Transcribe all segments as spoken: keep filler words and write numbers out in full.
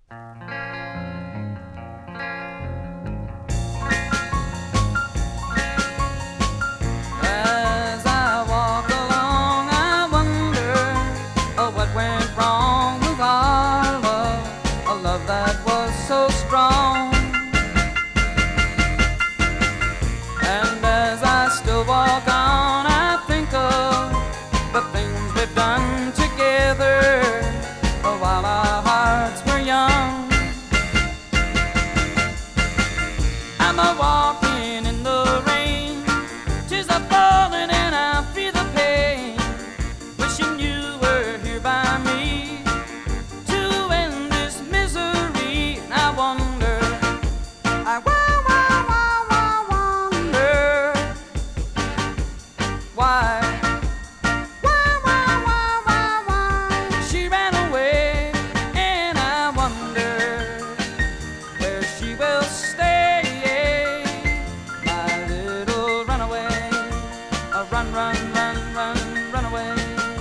As I walk along, I wonder oh, what went wrong with our love, a love that was so strong. And as I still walk on, I think of the things we've done together oh, while our hearts were young. I'm a walking in the rain, tears are falling and I feel the pain, wishing you were here by me to end this misery. And I wonder, I wa- wa- wa- wa- wonder why, why, why, why, why, why she ran away, and I wonder where she will stay, my little runaway, a run, run, run, run, run away.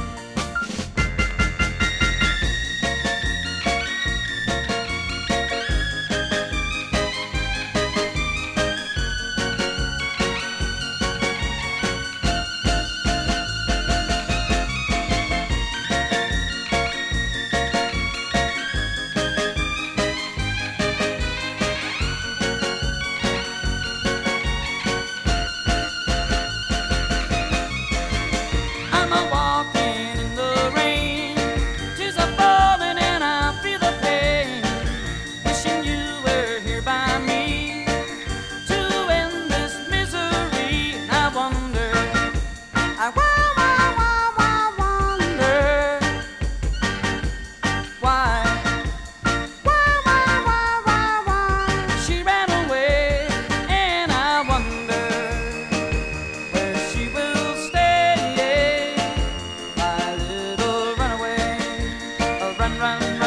I'm a walking in the rain, tears are falling and I feel the pain, wishing you were here by me to end this misery. And I wonder, I wa- wa- wa- wa- wonder why, why, why, why, why, why she ran away, and I wonder where she will stay, my little runaway, a run, run,